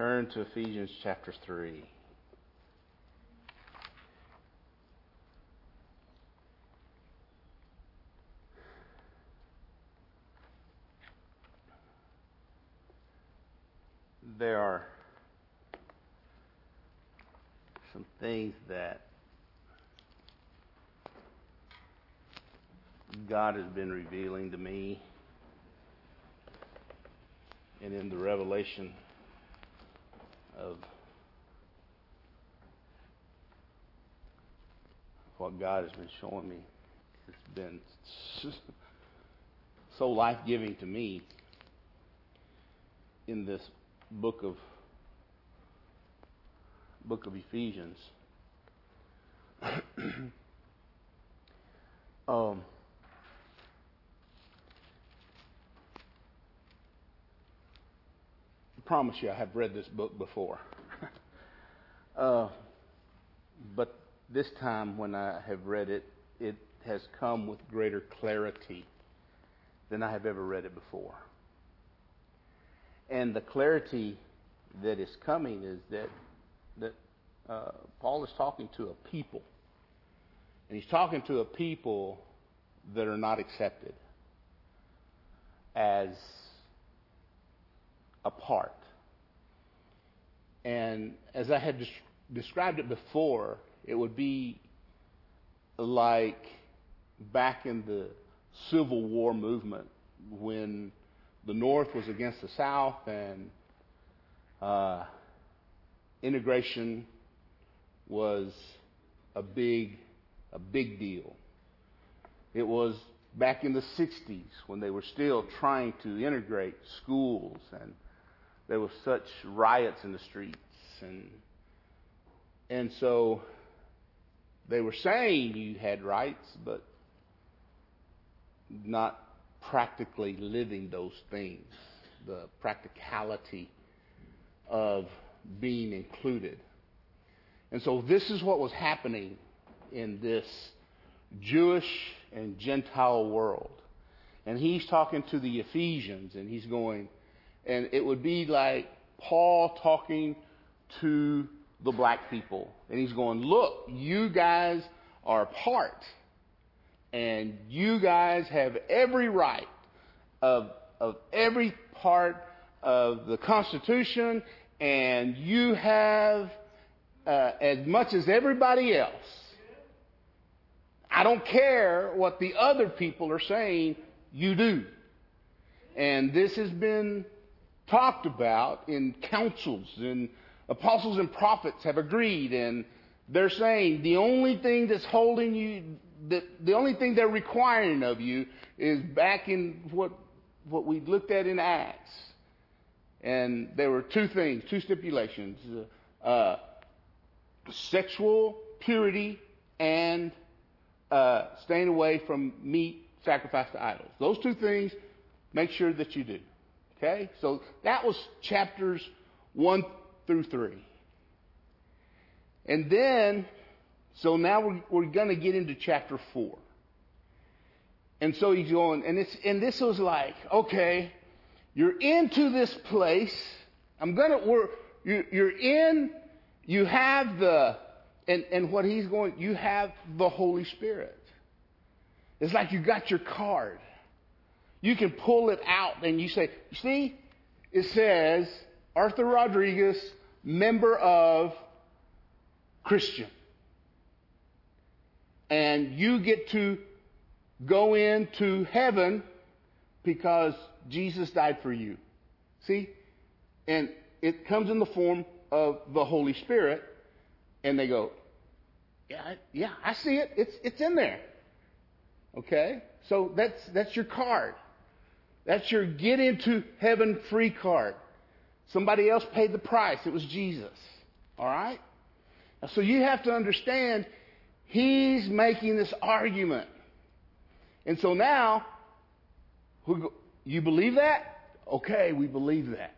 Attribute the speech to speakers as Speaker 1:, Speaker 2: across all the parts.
Speaker 1: Turn to Ephesians chapter 3. There are some things that God has been revealing to me, and in the revelation of what God has been showing me, it's been so life-giving to me in this book of Ephesians. I promise you I have read this book before. But this time when I have read it, it has come with greater clarity than I have ever read it before. And the clarity that is coming is that Paul is talking to a people. And he's talking to a people that are not accepted as apart. And as I had described it before, it would be like back in the Civil War movement when the North was against the South and integration was a big deal. It was back in the 60s when they were still trying to integrate schools, and there was such riots in the streets, and so they were saying you had rights, but not practically living those things, the practicality of being included. And so this is what was happening in this Jewish and Gentile world. And he's talking to the Ephesians, and he's going, and it would be like Paul talking to the black people. And he's going, look, you guys are apart, and you guys have every right of every part of the Constitution, and you have as much as everybody else. I don't care what the other people are saying, you do. And this has been talked about in councils, and apostles and prophets have agreed, and they're saying the only thing that's holding you, the only thing they're requiring of you is back in what we looked at in Acts. And there were two stipulations, sexual purity and staying away from meat sacrificed to idols. Those two things, make sure that you do. Okay? So that was chapters 1 through 3. And then, so now we're going to get into chapter 4. And so he's going, and this was like, okay, you're into this place. You're in, you have the, and what he's going, you have the Holy Spirit. It's like you got your card. You can pull it out and you say, see, it says, Arthur Rodriguez, member of Christian. And you get to go into heaven because Jesus died for you. See? And it comes in the form of the Holy Spirit. And they go, yeah, I see it. It's in there. Okay? So that's your card. That's your get into heaven free card. Somebody else paid the price. It was Jesus. All right? So you have to understand, he's making this argument. And so now, you believe that? Okay, we believe that.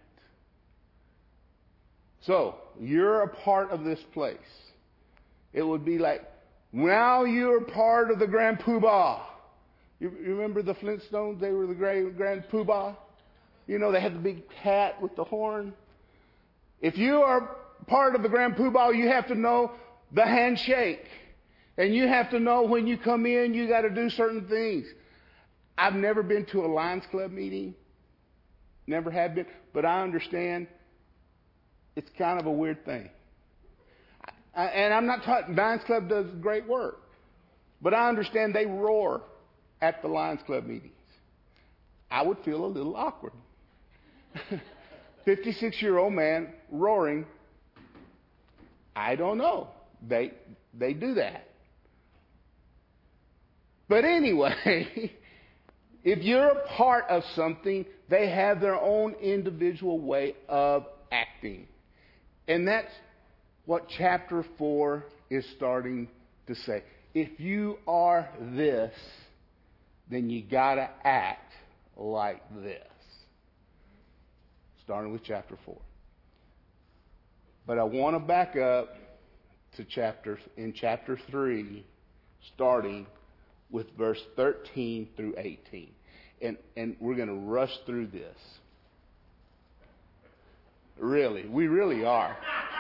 Speaker 1: So, you're a part of this place. It would be like, now you're part of the Grand Poobah. You remember the Flintstones? They were the Grand Poobah. You know, they had the big hat with the horn. If you are part of the Grand Poobah, you have to know the handshake. And you have to know when you come in, you got to do certain things. I've never been to a Lions Club meeting. Never have been. But I understand it's kind of a weird thing. And I'm not talking, Lions Club does great work. But I understand they roar at the Lions Club meetings. I would feel a little awkward. 56-year-old man roaring. I don't know. They do that. But anyway, if you're a part of something, they have their own individual way of acting. And that's what chapter 4 is starting to say. If you are this, then you got to act like this. Starting with chapter 4. But I want to back up to chapter 3, starting with verse 13 through 18. And we're going to rush through this. Really, we really are.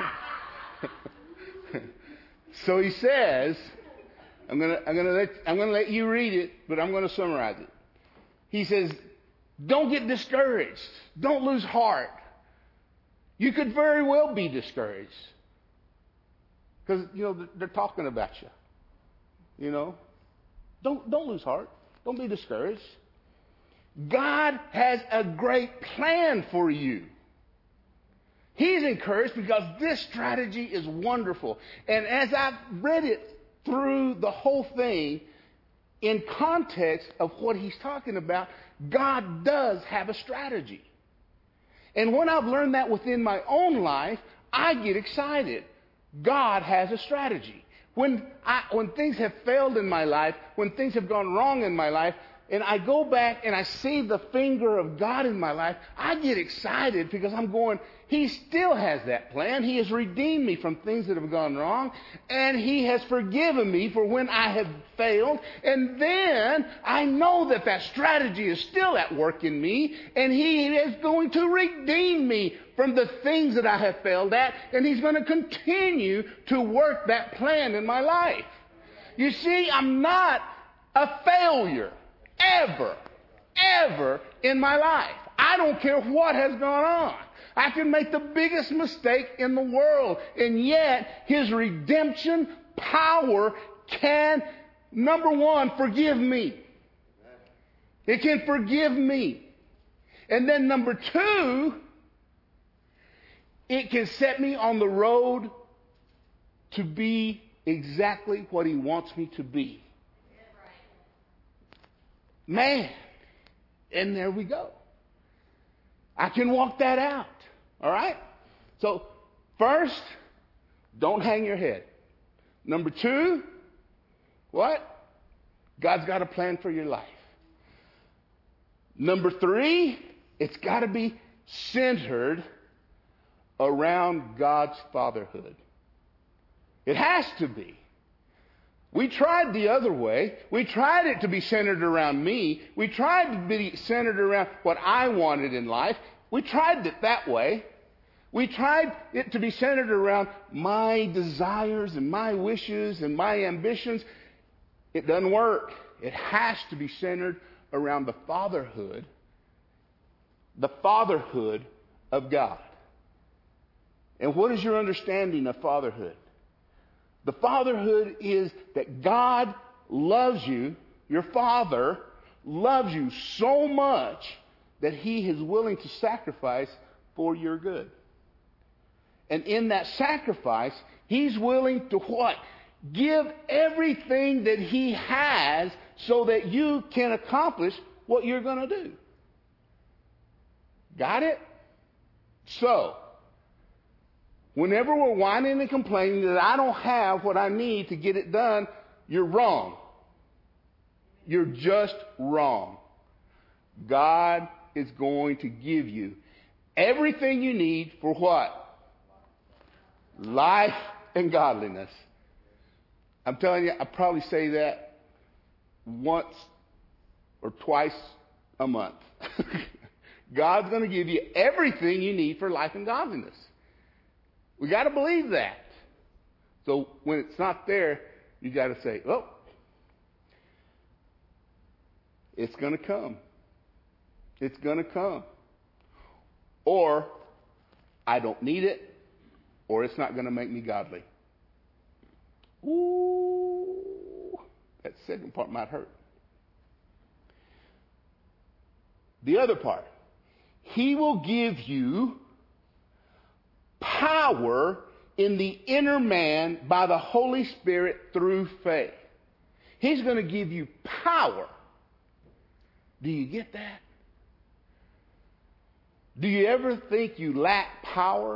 Speaker 1: So he says, I'm going to let you read it, but I'm going to summarize it. He says, don't get discouraged. Don't lose heart. You could very well be discouraged. Because, they're talking about you. Don't lose heart. Don't be discouraged. God has a great plan for you. He's encouraged because this strategy is wonderful. And as I've read it through the whole thing, in context of what he's talking about, God does have a strategy. And when I've learned that within my own life, I get excited. God has a strategy. When things have failed in my life, when things have gone wrong in my life, and I go back and I see the finger of God in my life, I get excited because I'm going, He still has that plan. He has redeemed me from things that have gone wrong, and He has forgiven me for when I have failed. And then I know that that strategy is still at work in me, and He is going to redeem me from the things that I have failed at, and He's going to continue to work that plan in my life. You see, I'm not a failure. Ever in my life. I don't care what has gone on. I can make the biggest mistake in the world, and yet His redemption power can, number one, forgive me. It can forgive me. And then number two, it can set me on the road to be exactly what He wants me to be. Man, and there we go. I can walk that out. All right? So, first, don't hang your head. Number two, what? God's got a plan for your life. Number three, it's got to be centered around God's fatherhood. It has to be. We tried the other way. We tried it to be centered around me. We tried to be centered around what I wanted in life. We tried it that way. We tried it to be centered around my desires and my wishes and my ambitions. It doesn't work. It has to be centered around the fatherhood of God. And what is your understanding of fatherhood? The fatherhood is that God loves you, your Father loves you so much that He is willing to sacrifice for your good. And in that sacrifice, He's willing to what? Give everything that He has so that you can accomplish what you're going to do. Got it? So, whenever we're whining and complaining that I don't have what I need to get it done, you're wrong. You're just wrong. God is going to give you everything you need for what? Life and godliness. I'm telling you, I probably say that once or twice a month. God's going to give you everything you need for life and godliness. We got to believe that. So when it's not there, you got to say, oh, it's going to come. It's going to come. Or I don't need it, or it's not going to make me godly. Ooh, that second part might hurt. The other part, He will give you power in the inner man by the Holy Spirit through faith. He's going to give you power. Do you get that? Do you ever think you lack power?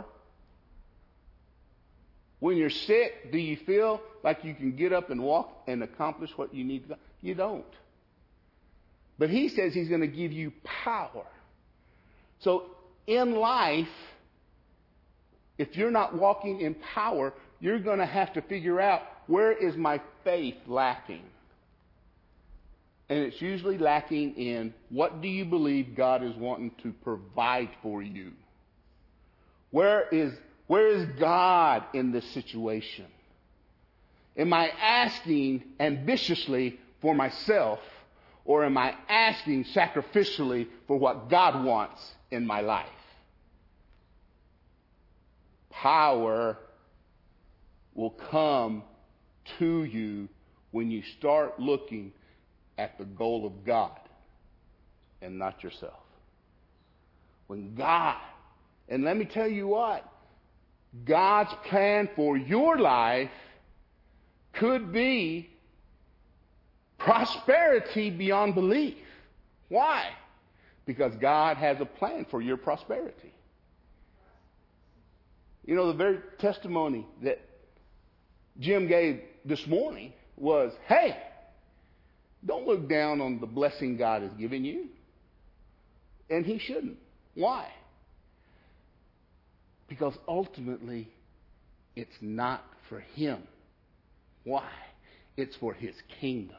Speaker 1: When you're sick, do you feel like you can get up and walk and accomplish what you need to do? You don't. But He says He's going to give you power. So in life, if you're not walking in power, you're going to have to figure out, where is my faith lacking? And it's usually lacking in, what do you believe God is wanting to provide for you? Where is God in this situation? Am I asking ambitiously for myself, or am I asking sacrificially for what God wants in my life? Power will come to you when you start looking at the goal of God and not yourself. When God, and let me tell you what, God's plan for your life could be prosperity beyond belief. Why? Because God has a plan for your prosperity. You know, the very testimony that Jim gave this morning was, hey, don't look down on the blessing God has given you. And He shouldn't. Why? Because ultimately, it's not for Him. Why? It's for His kingdom.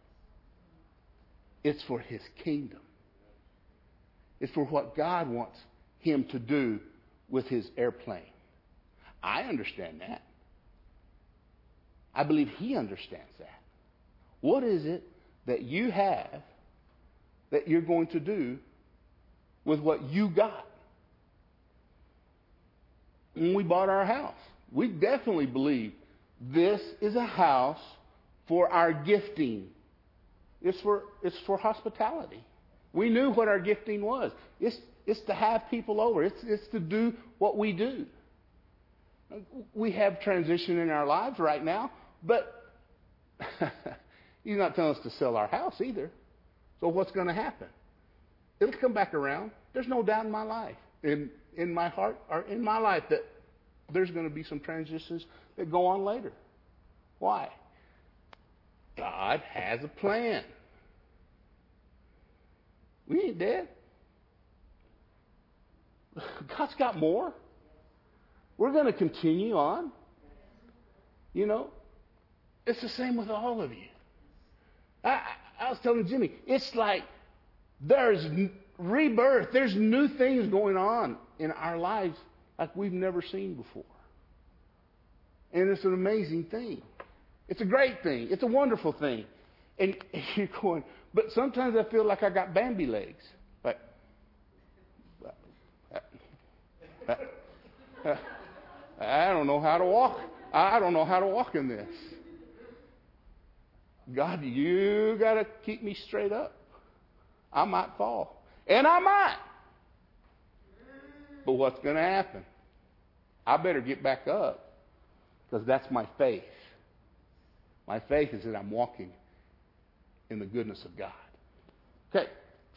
Speaker 1: It's for His kingdom. It's for what God wants Him to do with His airplane. I understand that. I believe He understands that. What is it that you have that you're going to do with what you got? When we bought our house, we definitely believe this is a house for our gifting. It's for hospitality. We knew what our gifting was. It's to have people over. It's to do what we do. We have transition in our lives right now, but He's not telling us to sell our house either. So what's going to happen? It'll come back around. There's no doubt in my life, in my heart, or in my life, that there's going to be some transitions that go on later. Why? God has a plan. We ain't dead. God's got more. We're going to continue on. You know, it's the same with all of you. I was telling Jimmy, it's like there's rebirth. There's new things going on in our lives like we've never seen before. And it's an amazing thing. It's a great thing. It's a wonderful thing. And you're going, but sometimes I feel like I got Bambi legs. Like, I don't know how to walk. I don't know how to walk in this. God, you got to keep me straight up. I might fall. And I might. But what's going to happen? I better get back up, because that's my faith. My faith is that I'm walking in the goodness of God. Okay.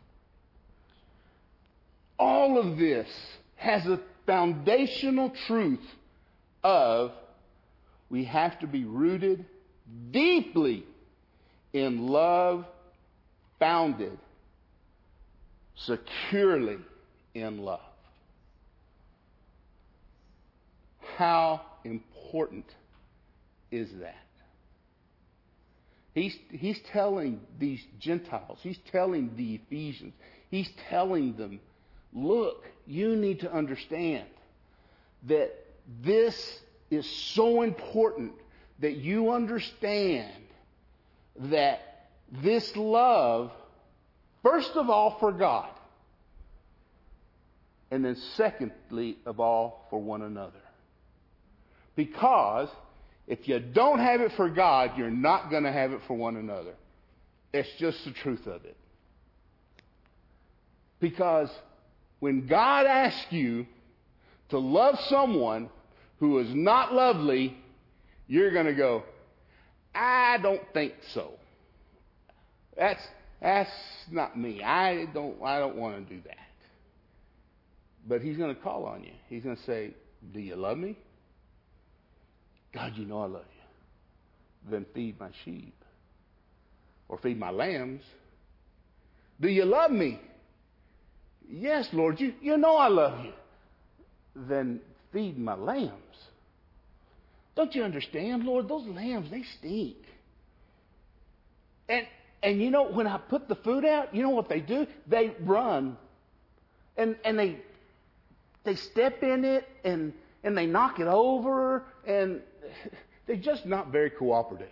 Speaker 1: All of this has a foundational truth of we have to be rooted deeply in love, founded securely in love. How important is that? He's telling these Gentiles, he's telling the Ephesians, he's telling them, look, you need to understand that this is so important that you understand that this love, first of all, for God, and then secondly of all, for one another. Because if you don't have it for God, you're not going to have it for one another. It's just the truth of it. Because when God asks you to love someone who is not lovely, you're going to go, I don't think so. That's not me. I don't want to do that. But he's going to call on you. He's going to say, do you love me? God, you know I love you. Then feed my sheep. Or feed my lambs. Do you love me? Yes, Lord, you know I love you. Then feed my lambs. Don't you understand, Lord? Those lambs, they stink. And you know, when I put the food out, you know what they do? They run. And they step in it and they knock it over, and they're just not very cooperative.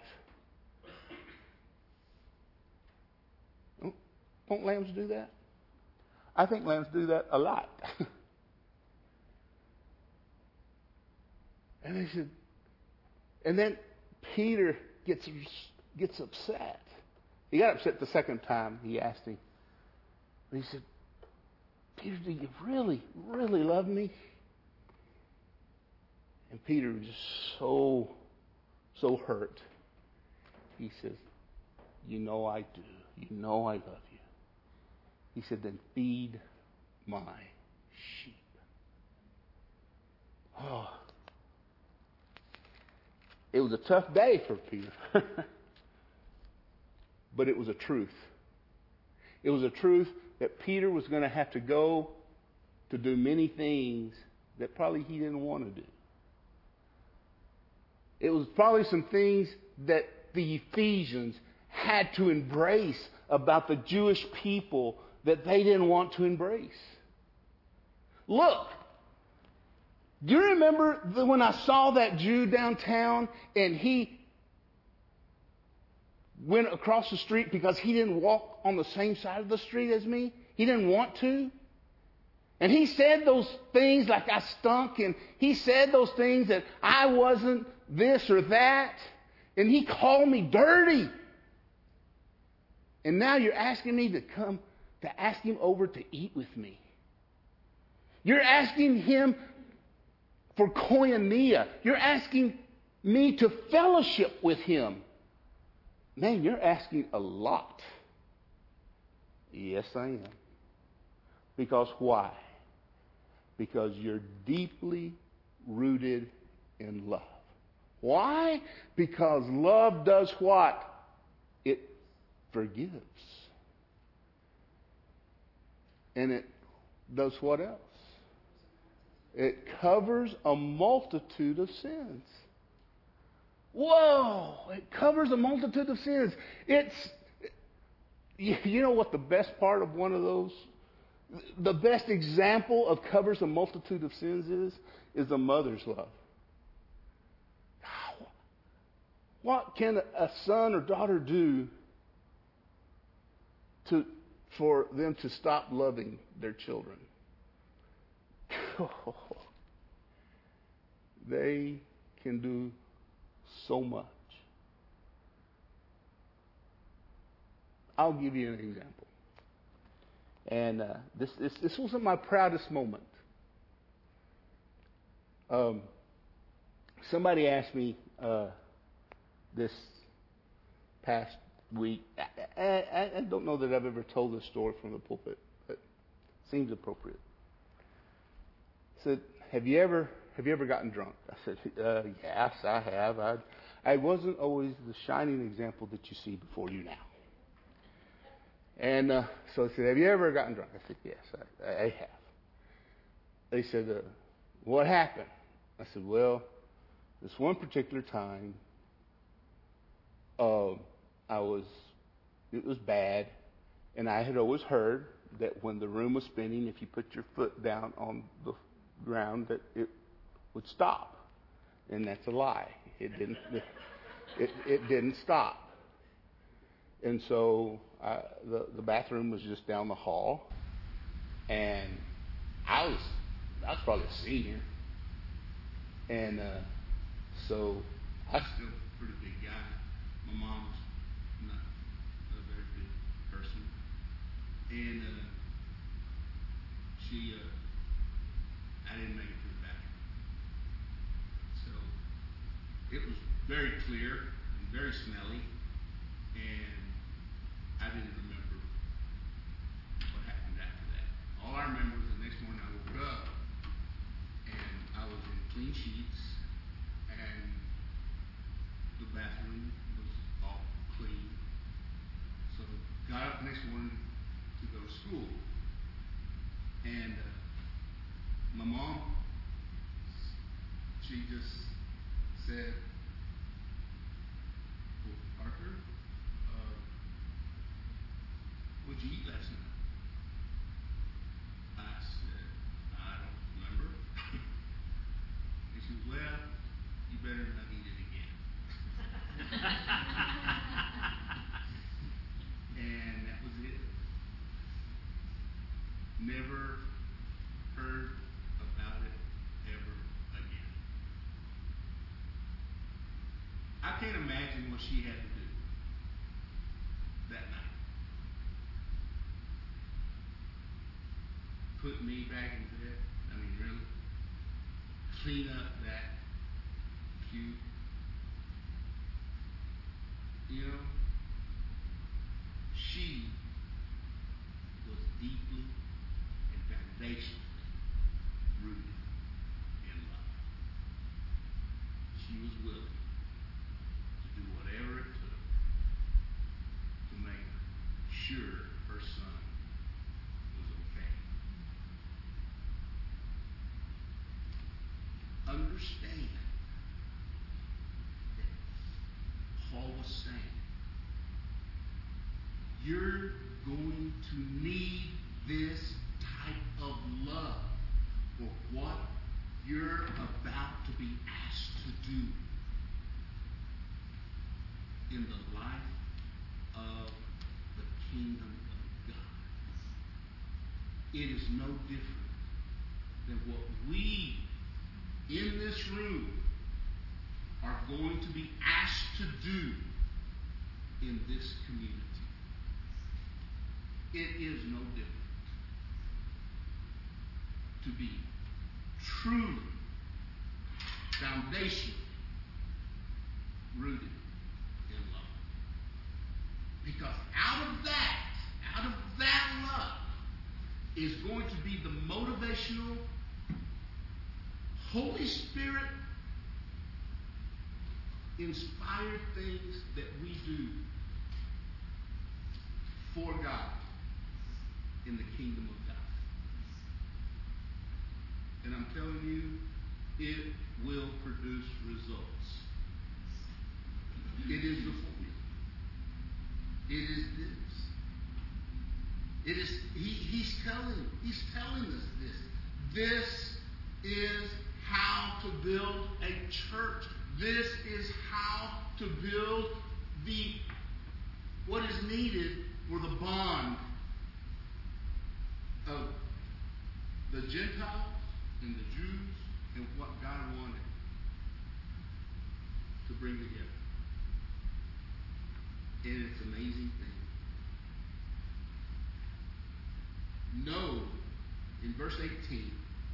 Speaker 1: Don't lambs do that? I think lambs do that a lot. And they said, and then Peter gets upset. He got upset the second time he asked him. But he said, Peter, do you really, really love me? And Peter was just so hurt. He says, you know I do. You know I love you. He said, then feed my sheep. Oh. It was a tough day for Peter. But it was a truth. It was a truth that Peter was going to have to go to do many things that probably he didn't want to do. It was probably some things that the Ephesians had to embrace about the Jewish people that they didn't want to embrace. Look, do you remember when I saw that Jew downtown and he went across the street because he didn't walk on the same side of the street as me? He didn't want to. And he said those things like I stunk, and he said those things that I wasn't this or that, and he called me dirty. And now you're asking me to ask him over to eat with me. You're asking him for koinonia. You're asking me to fellowship with him. Man, you're asking a lot. Yes, I am. Because why? Because you're deeply rooted in love. Why? Because love does what? It forgives. And it does what else? It covers a multitude of sins. Whoa! It covers a multitude of sins. You know what the best part of one of those, the best example of covers a multitude of sins is a mother's love. What can a son or daughter do for them to stop loving their children? They can do so much. I'll give you an example. And this wasn't my proudest moment. Somebody asked me this past week. I don't know that I've ever told this story from the pulpit, but it seems appropriate. Said, have you ever gotten drunk? I said, yes, I have. I wasn't always the shining example that you see before you now. And so they said, have you ever gotten drunk? I said, yes, I have. They said, what happened? I said, well, this one particular time, it was bad, and I had always heard that when the room was spinning, if you put your foot down on the ground, that it would stop. And that's a lie. It didn't. It didn't stop. And so the bathroom was just down the hall, and I was probably a senior, and so I was still a pretty big guy. My mom's not a very big person, and I didn't make it to the bathroom. So it was very clear and very smelly, and I didn't remember what happened after that. All I remember was the next morning I woke up, and I was in clean sheets, and the bathroom was all clean. So got up the next morning to go to school, and my mom, she just said, "Well, Arthur, what'd you eat last night?" I said, "I don't remember." And she was, "Well, you better not eat it again." And that was it. Never heard about it ever again. I can't imagine what she had to do that night. Put me back in bed. I mean, really? Clean up that puke. You know? She was deeply and foundationally rooted in love. She was willing to do whatever it took to make sure her son was okay. Understand that Paul was saying, you're going to need this type of love for what you're about to be asked to do in the life of the kingdom of God. It is no different than what we in this room are going to be asked to do in this community. It is no different to be truly, foundationally rooted in love. Because out of that love is going to be the motivational, Holy Spirit inspired things that we do for God in the kingdom of God. And I'm telling you, it will produce results. It is the formula. It is this. It is he's telling us this. This is how to build a church. This is how to build what is needed for the bond of the Gentiles and the Jews and what God wanted to bring together. And it's an amazing thing. Know, in verse 18,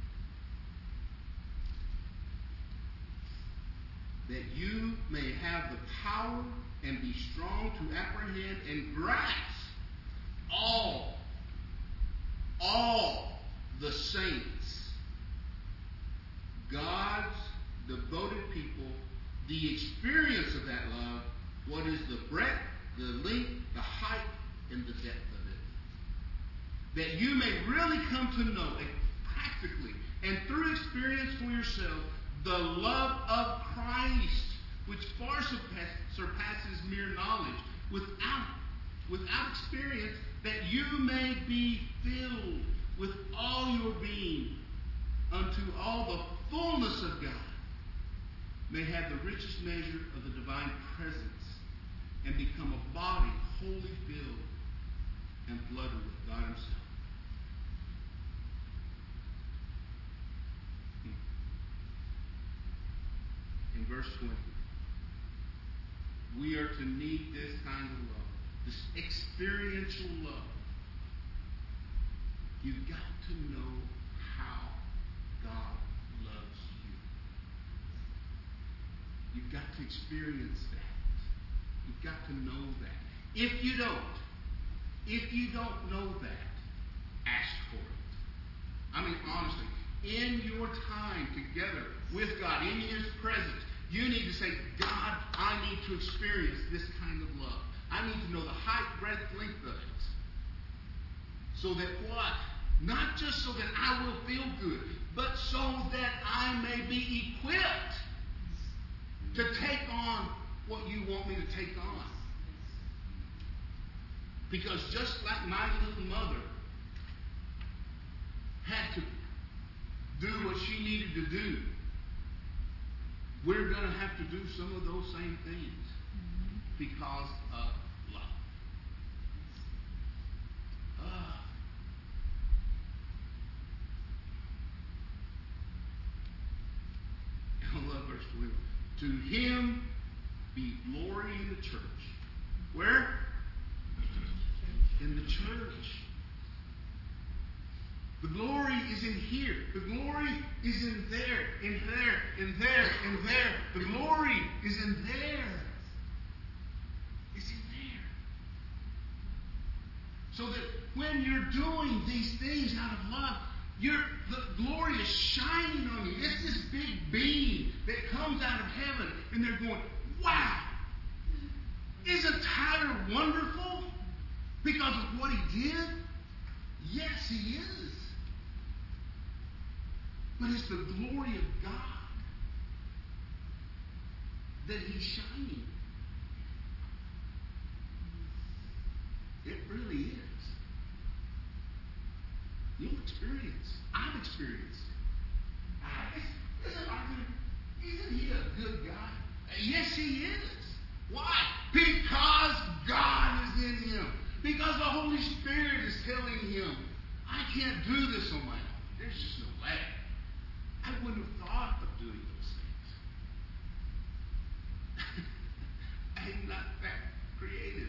Speaker 1: that you may have the power and be strong to apprehend and grasp all the saints, God's devoted people, the experience of that love, what is the breadth, the length, the height, and the depth of it. That you may really come to know, practically, and through experience for yourself, the love of Christ, which far surpasses mere knowledge, without experience, that you may be filled with all your being unto all the fullness of God may have the richest measure of the divine presence and become a body wholly filled and flooded with God Himself. In verse 20, we are to need this kind of love, this experiential love. You've got to know how God loves you. You've got to experience that. You've got to know that. If you don't know that, ask for it. I mean, honestly, in your time together with God, in His presence, you need to say, God, I need to experience this kind of love. I need to know the height, breadth, length of it. So that what? Not just so that I will feel good, but so that I may be equipped to take on what you want me to take on. Because just like my little mother had to do what she needed to do, we're going to have to do some of those same things because of love. I love verse 21. To Him be glory in the church. Where? In the church. The glory is in here. The glory is in there, in there, in there, in there. The glory is in there. It's in there. So that when you're doing these things out of love, the glory is shining on you. It's this big beam that comes out of heaven, and they're going, wow! Isn't Tyler wonderful? Because of what he did? Yes, he is. But it's the glory of God that He's shining. It really is. You'll experience. I've experienced it. Isn't He a good guy? Yes, He is. Why? Because God is in Him. Because the Holy Spirit is telling Him, I can't do this on my own. There's just no way. I wouldn't have thought of doing those things. I'm not that creative.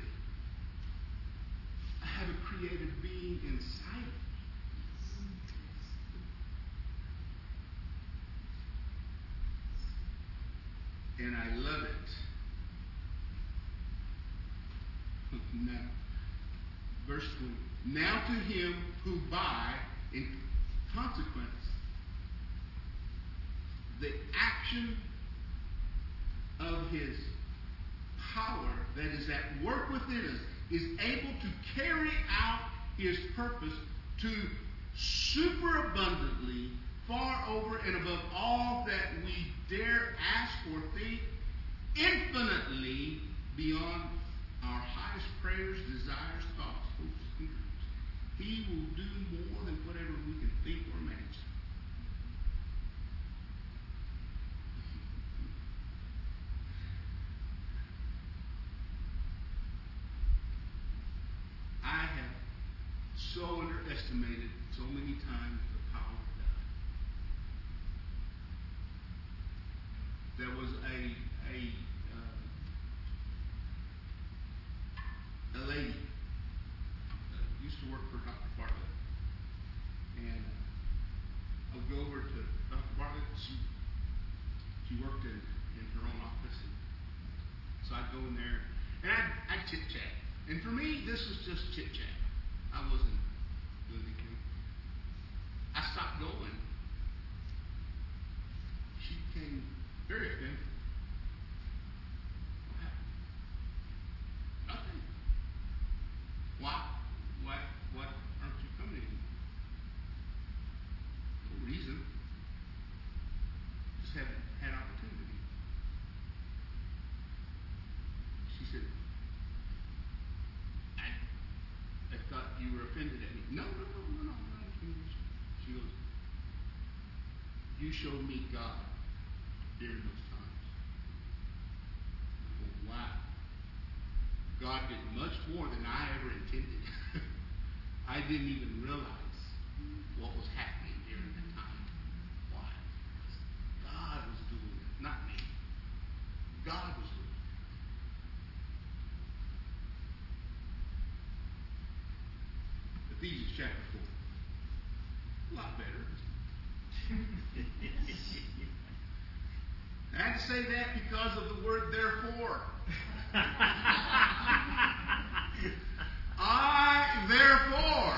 Speaker 1: I have a creative being inside of me. And I love it. Now, verse 20. Now to Him who by, in consequence, the action of His power that is at work within us is able to carry out His purpose to superabundantly, far over and above all that we dare ask or think, infinitely beyond our highest prayers, desires, thoughts, hopes, and dreams. He will do more than whatever we can think or imagine. I have so underestimated so many times the power of God. There was a lady used to work for Dr. Bartlett, and I would go over to Dr. Bartlett. She worked in her own office, and so I'd go in there and I'd chit chat. And for me, this was just chit chat. I wasn't doing anything. I stopped going. She became very offended. What happened? Nothing. Why? What aren't you coming anymore? No reason. Just haven't had opportunity. She said, I thought you were offended at me. No. She goes, you showed me God during those times. Well, wow. God did much more than I ever intended. I didn't even realize what was happening during that time. Why? Because God was doing it, not me. God was doing it. Ephesians chapter 4. A lot better. I had to say that because of the word therefore. I, therefore,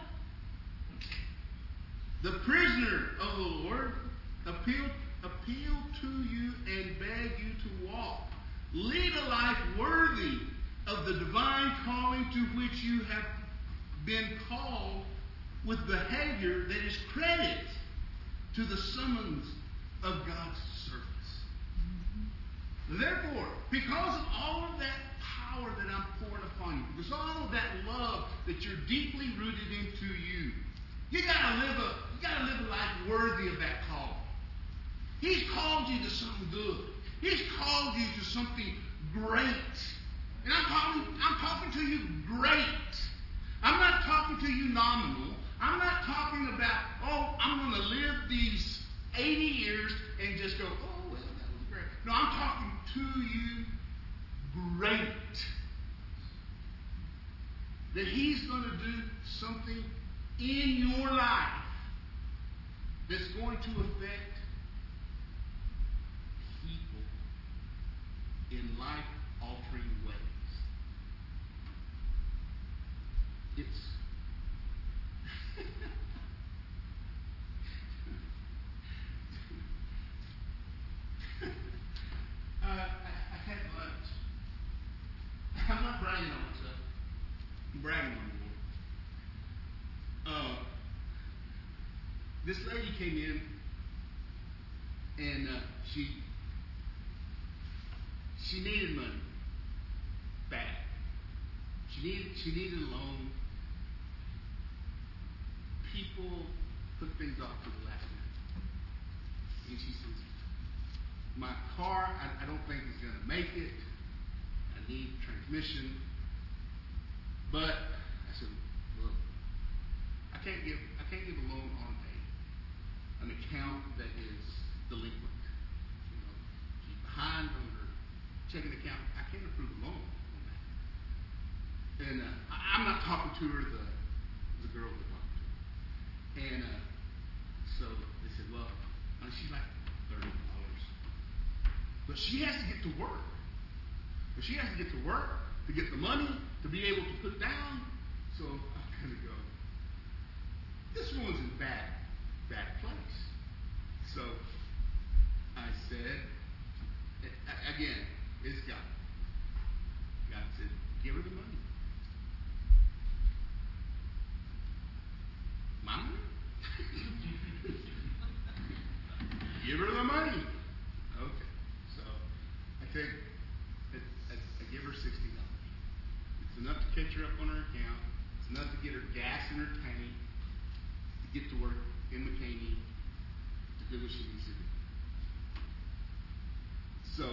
Speaker 1: the prisoner of the Lord, appeal to you and beg you to walk. Lead a life worthy of the divine calling to which you have been called, with behavior that is credit to the summons of God's service. Therefore, because of all of that power that I'm pouring upon you, because all of that love that you're deeply rooted into you gotta live a life worthy of that call. He's called you to something good. He's called you to something great. And I'm talking to you great. I'm not talking to you nominal. I'm not talking about, I'm going to live these 80 years and just go, well, that was great. No, I'm talking to you great. That He's going to do something in your life that's going to affect people in life-altering ways. It's I had lunch. I'm not bragging on myself. I'm bragging on the Lord. This lady came in, and she needed money bad. She needed a loan. People put things off to the last minute. And she says, my car, I don't think is going to make it. I need transmission. But I said, look, I can't give a loan on an account that is delinquent. She's behind on her checking account. I can't approve a loan on that. And I'm not talking to her, the girl we're talking to. And so they said, well, she's like $30. But she has to get to work. But she has to get to work to get the money to be able to put down. So I'm going to go, this woman's in a bad place. So I said, again, it's God. God said, give her the money. My money? Give her the money. Okay. So I give her $60. It's enough to catch her up on her account. It's enough to get her gas in her tank, to get to work in McCaney, to do what she needs to do. So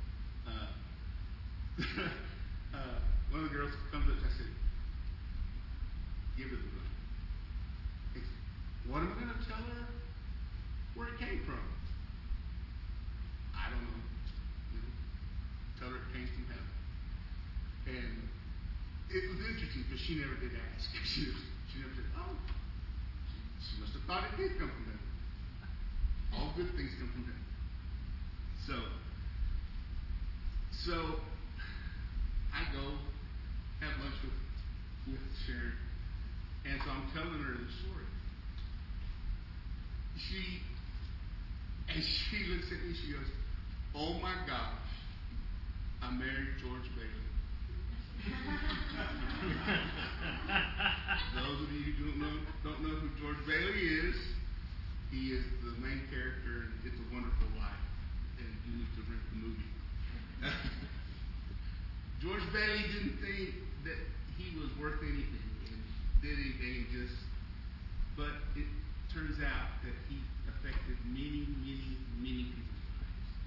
Speaker 1: one of the girls comes up and I said, give her the money. Said, what am I going to tell her where it came from? I don't know. Tell her it came from heaven. And it was interesting because she never did ask. She never said, she must have thought it did come from heaven. All good things come from heaven. So I go have lunch with Sharon, and so I'm telling her the story. She looks at me, she goes, oh my gosh, I married George Bailey. Those of you who don't know who George Bailey is, he is the main character in It's a Wonderful Life, and you need to rent the movie. George Bailey didn't think that he was worth anything and did anything, but it turns out that he affected many, many, many people's lives.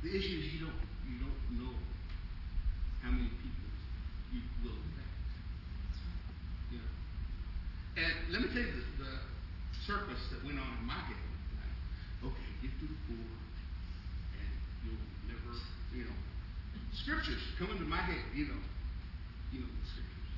Speaker 1: The issue is you don't know how many people you will affect. You know. And let me tell you the circus that went on in my head. Like, okay, get to the poor, and you'll never, scriptures come into my head. You know the scriptures.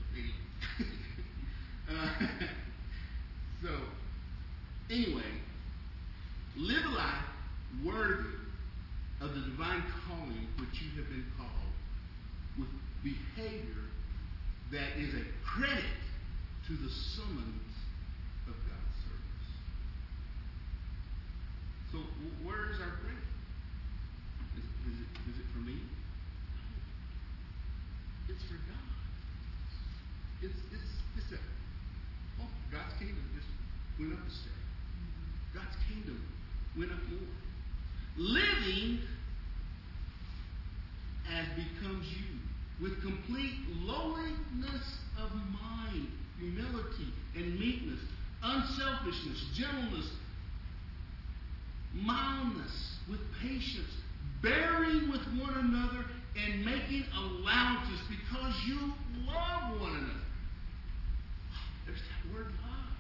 Speaker 1: So, anyway, live a life worthy of the divine calling which you have been called, with behavior that is a credit to the summons of God's service. So, where is our credit? Is it for me? No. It's for God. It's God's kingdom just went up a step. God's kingdom went up more. Living as becomes you, with complete lowliness of mind, humility and meekness, unselfishness, gentleness, mildness, with patience, bearing with one another and making allowances because you love one another. There's that word love.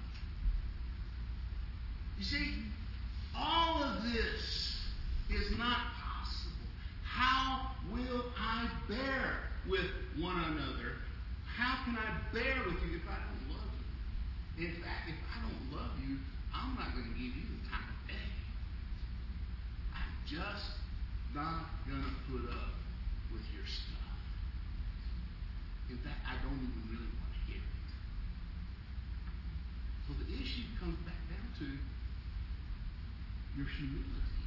Speaker 1: You see, all of this is not possible. How will I bear with one another? How can I bear with you if I don't love you? In fact, if I don't love you, I'm not going to give you the time of day. I'm just not going to put up with your stuff. In fact, I don't even really want to hear it. So the issue comes back down to your humility.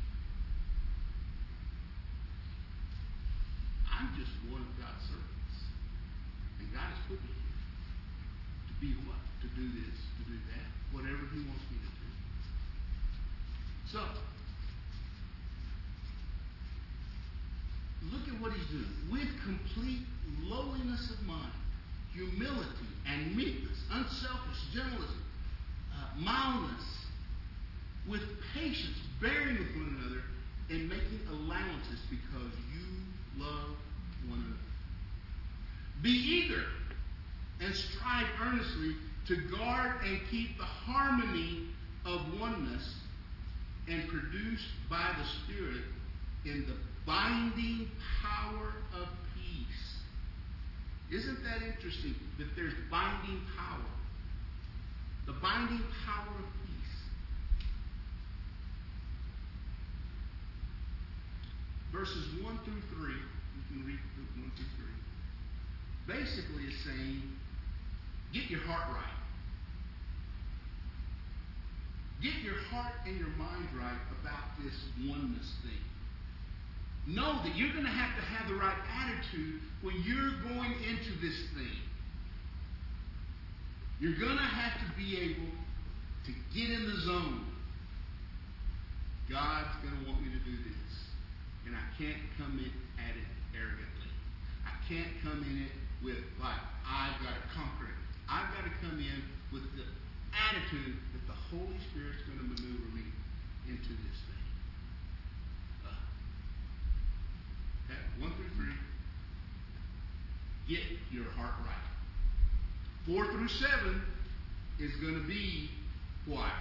Speaker 1: I'm just one of God's servants. And God has put me here to be what? To do this, to do that, whatever He wants me to do. So, look at what He's doing. With complete lowliness of mind, humility and meekness, unselfish, gentleness, mildness, with patience, bearing with one another, and making allowances because you love one another. Be eager and strive earnestly to guard and keep the harmony of oneness and produced by the Spirit in the binding power of peace. Isn't that interesting that there's binding power? The binding power of peace. Verses 1 through 3, you can read 1 through 3. Basically it's saying, get your heart right. Get your heart and your mind right about this oneness thing. Know that you're going to have the right attitude when you're going into this thing. You're going to have to be able to get in the zone. God's going to want me to do this. And I can't come in at it arrogantly. I can't come in it with, like, I've got to conquer it. I've got to come in with the attitude that the Holy Spirit's going to maneuver me into this thing. Okay, 1 through 3. Get your heart right. 4 through 7 is going to be what?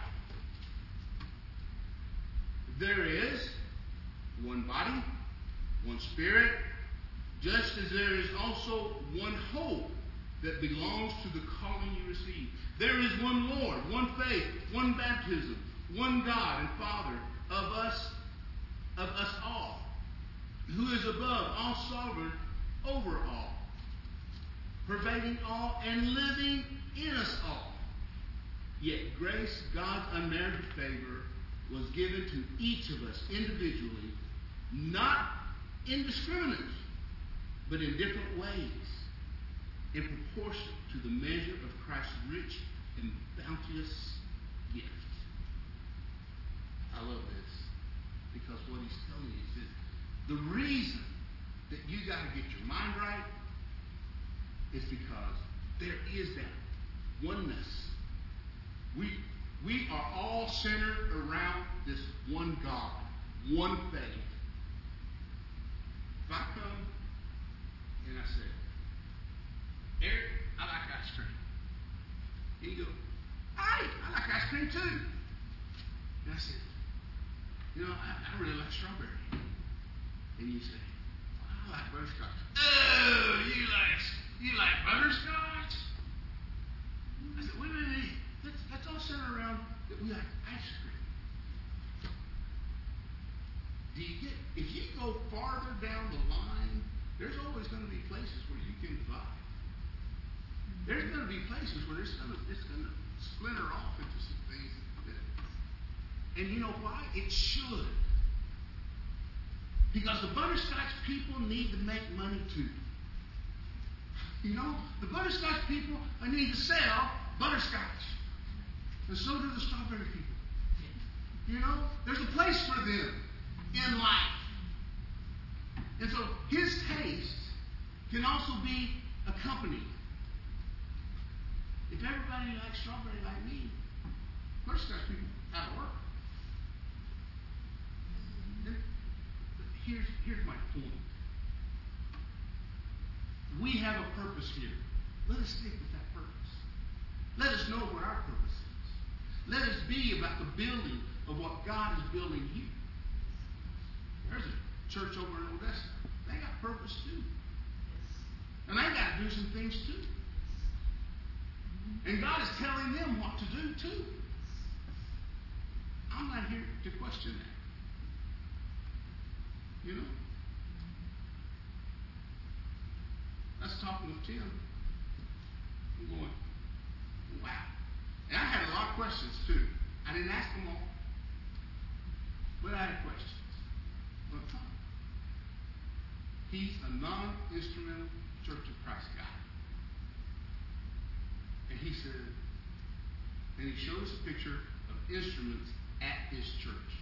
Speaker 1: There is one body, one Spirit, just as there is also one hope that belongs to the calling you receive. There is one Lord, one faith, one baptism, one God and Father of us all, who is above all, sovereign over all, pervading all, and living in us all. Yet grace, God's unmerited favor, was given to each of us individually, not indiscriminately, but in different ways, in proportion to the measure of Christ's rich and bounteous gift. I love this, because what he's telling you is that the reason that you got to get your mind right is because there is that oneness. We are all centered around this one God, one faith. if I come and I say, Eric, I like ice cream. And you go, hey, I like ice cream too. And I said, I really like strawberry. And you say, well, I like butterscotch. Oh, you like butterscotch? I said, wait. Let's all center around that we like ice cream. If you go farther down the line, there's always going to be places where you can divide. There's going to be places where it's going to splinter off into some things. And you know why? It should. Because the butterscotch people need to make money too. The butterscotch people need to sell butterscotch. And so do the strawberry people. There's a place for them in life. And so his taste can also be accompanied. If everybody likes strawberry like me, butterscotch people out of work. Here's my point. We have a purpose here. Let us stick with that purpose. Let us know what our purpose is. Let us be about the building of what God is building here. There's a church over in Odessa. They got purpose too. And they got to do some things too. And God is telling them what to do too. I'm not here to question that. I was talking with Tim. I'm going, wow. And I had a lot of questions too. I didn't ask them all. But I had questions. Well, Tom, he's a non-instrumental Church of Christ guy. And he said, and he showed us a picture of instruments at his church.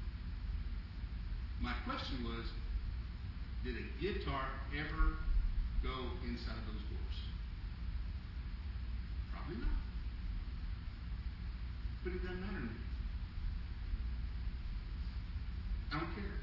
Speaker 1: My question was, did a guitar ever go inside those doors? Probably not. But it doesn't matter to me. I don't care.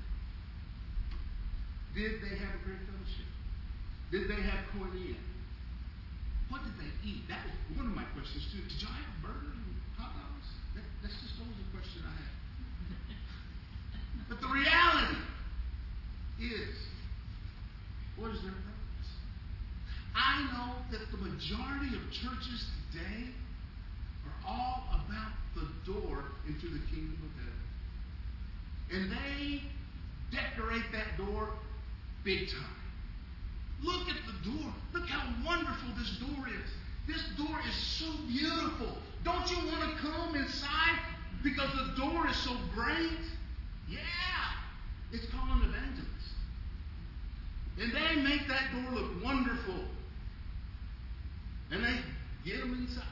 Speaker 1: Did they have a great fellowship? Did they have koinonia? What did they eat? That was one of my questions too. Did y'all have burgers and hot dogs? That's just always a question I have. But the reality is, what is their purpose? I know that the majority of churches today are all about the door into the kingdom of heaven. And they decorate that door big time. Look at the door. Look how wonderful this door is. This door is so beautiful. Don't you want to come inside because the door is so great? Yeah. It's called an evangelist. And they make that door look wonderful. And they get them inside.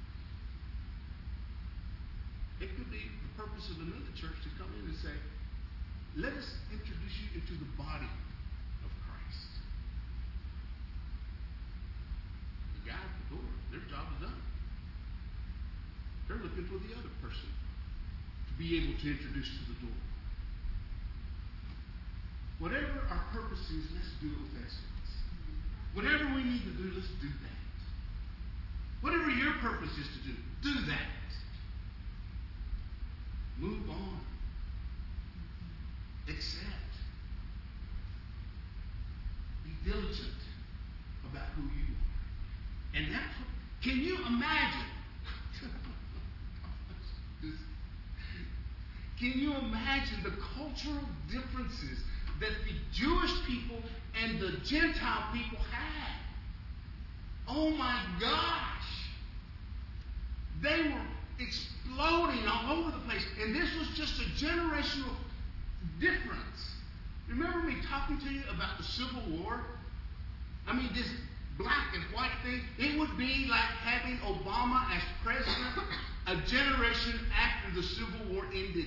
Speaker 1: It could be the purpose of another church to come in and say, let us introduce you into the body of Christ. The guy at the door, their job is done. They're looking for the other person to be able to introduce to the door. Whatever our purpose is, let's do it with excellence. Whatever we need to do, let's do that. Whatever your purpose is to do that. Move on. Accept. Be diligent about who you are. And that's what, can you imagine? Can you imagine the cultural differences that the Jewish people and the Gentile people had? Oh my gosh! They were exploding all over the place. And this was just a generational difference. Remember me talking to you about the Civil War? I mean, this black and white thing, it would be like having Obama as president a generation after the Civil War ended.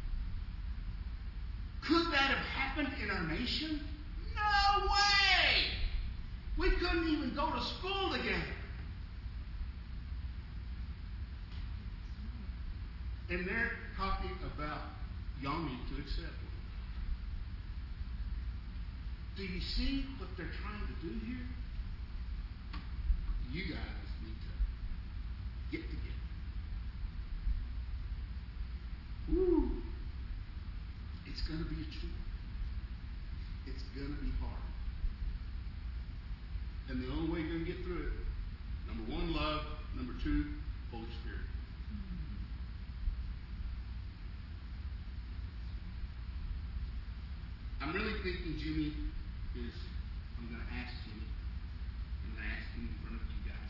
Speaker 1: Could that have happened in our nation? No way! We couldn't even go to school together. And they're talking about y'all need to accept it. Do you see what they're trying to do here? You guys need to get together. Woo! It's going to be a chore. It's going to be hard. And the only way you're going to get through it, number one, love. Number two, Holy Spirit. I'm really thinking Jimmy is, I'm going to ask Jimmy. I'm going to ask him in front of you guys.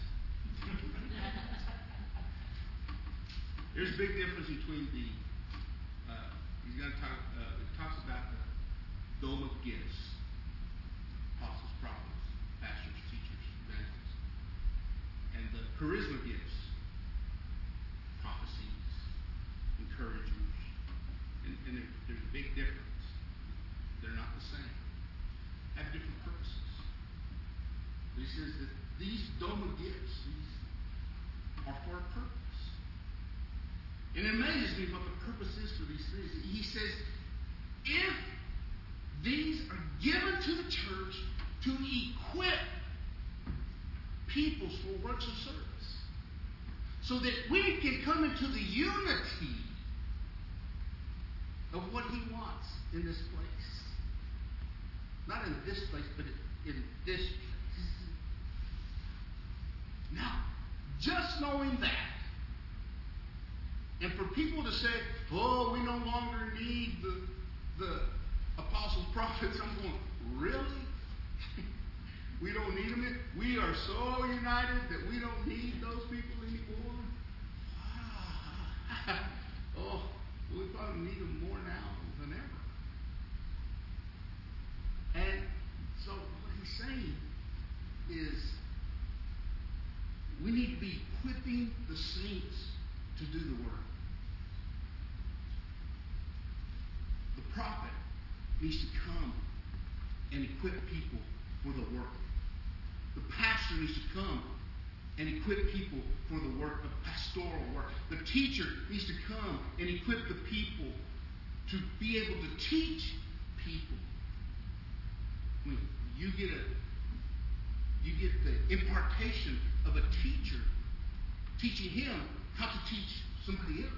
Speaker 1: There's a big difference between the, he's going to talk, it talks about the dome of gifts. Apostles, prophets, pastors, teachers, evangelists. And the charisma gifts. Prophecies, encouragers. And there's a big difference. They're not the same. Have different purposes. But he says that these dome of gifts, these are for a purpose. And it amazes me what the purpose is for these things. He says, if these are given to the church to equip peoples for works of service, so that we can come into the unity of what he wants in this place. Not in this place, but in this place. Now, just knowing that, and for people to say, oh, we no longer need the apostles, prophets, I'm going, really? We don't need them? We are so united that we don't need those people anymore? Oh, we probably need them more now than ever. And so what he's saying is we need to be equipping the saints to do the work. The prophet needs to come and equip people for the work. The pastor needs to come and equip people for the work of pastoral work. The teacher needs to come and equip the people to be able to teach people. When you get the impartation of a teacher teaching him how to teach somebody else.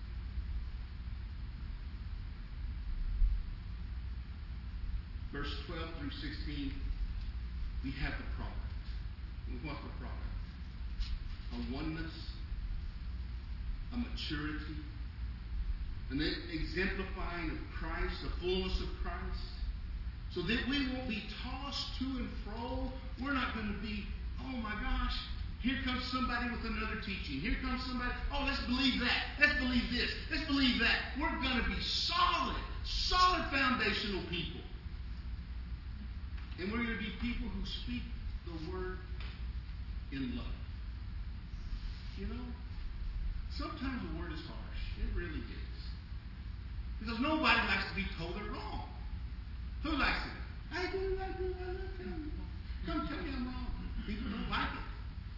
Speaker 1: Verse 12 through 16, we have the product. What's the product? A oneness, a maturity, an exemplifying of Christ, the fullness of Christ, so that we won't be tossed to and fro. We're not going to be, oh my gosh, here comes somebody with another teaching. Here comes somebody, oh, let's believe that. Let's believe this. Let's believe that. We're going to be solid foundational people. And we're going to be people who speak the word in love. You know, sometimes the word is harsh. It really is. Because nobody likes to be told they're wrong. Who likes it? I do. I love him. Come tell me I'm wrong. People don't like it.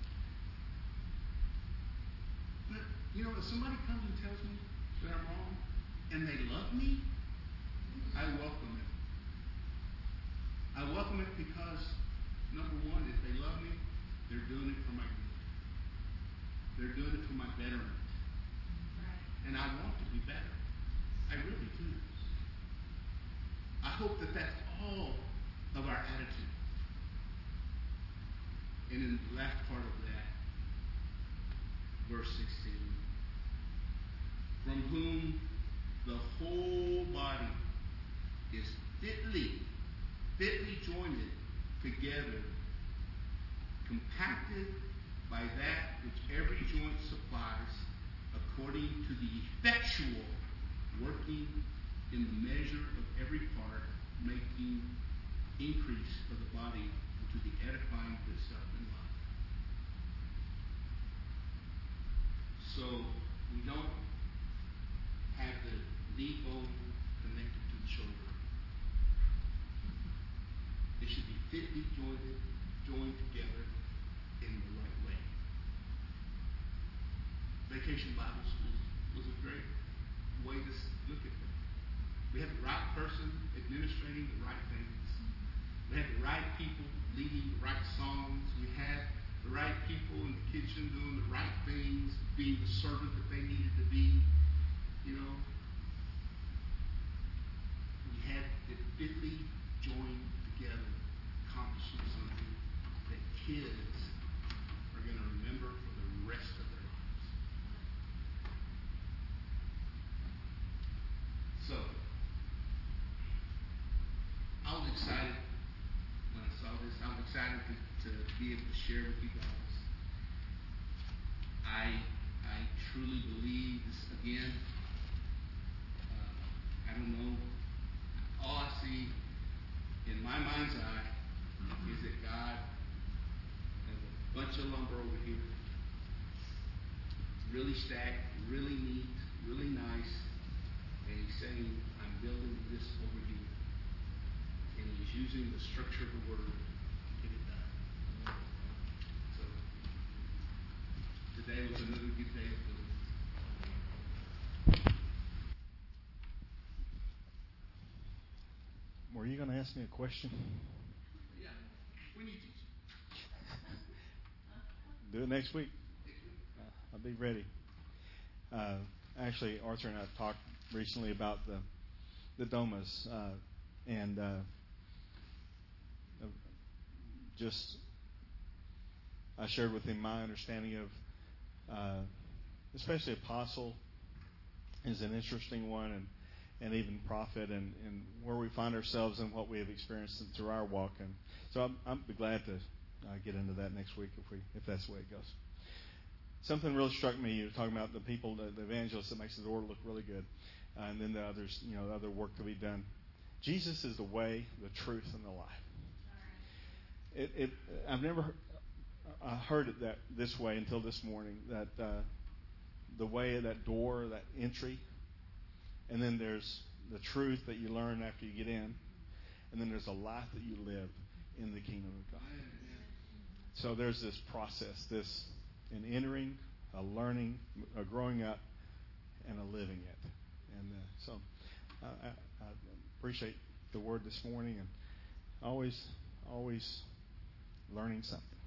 Speaker 1: But, you know, if somebody comes and tells me that I'm wrong, and they love me, I welcome it. I welcome it because, number one, if they love me, they're doing it for my good. They're doing it for my betterment. And I want to be better. I really do. I hope that that's all of our attitude. And in the last part of that, verse 16, from whom the whole body is fitly joined together, compacted by that which every joint supplies, according to the effectual working in the measure of every part, making increase of the body to the edifying of itself in love. So we don't have the knee bone connected to the shoulder. It should be fitly joined together in the right way. Vacation Bible School was a great way to look at that. We have the right person administrating the right things. We had the right people leading the right songs. We had the right people in the kitchen doing the right things, being the servant that they needed to be. You know, we had it fitly joined together, accomplishing something that kids are going to remember for the rest of their lives. So, I was excited when I saw this. I was excited to be able to share with you guys. I truly believe this again. I don't know. All I see in my mind's eye is that God has a bunch of lumber over here. It's really stacked, really neat, really nice. And he's saying, I'm building this over here. And he's using the structure of the word to get it done. So today was another good day of building.
Speaker 2: Were you going to ask me a question?
Speaker 1: Yeah. When you teach.
Speaker 2: Do it next week. I'll be ready. Actually, Arthur and I have talked recently about the Domas, and just I shared with him my understanding of, especially apostle is an interesting one, and even prophet, and where we find ourselves and what we have experienced through our walk. And so I'm glad to get into that next week if that's the way it goes. Something really struck me. You were talking about the people, the evangelists that makes the door look really good, and then the others, the other work to be done. Jesus is the way, the truth, and the life. I've never heard it this way until this morning. That the way, that door, that entry. And then there's the truth that you learn after you get in. And then there's a life that you live in the kingdom of God. So there's this process, an entering, a learning, a growing up, and a living it. And so I appreciate the word this morning, and always learning something.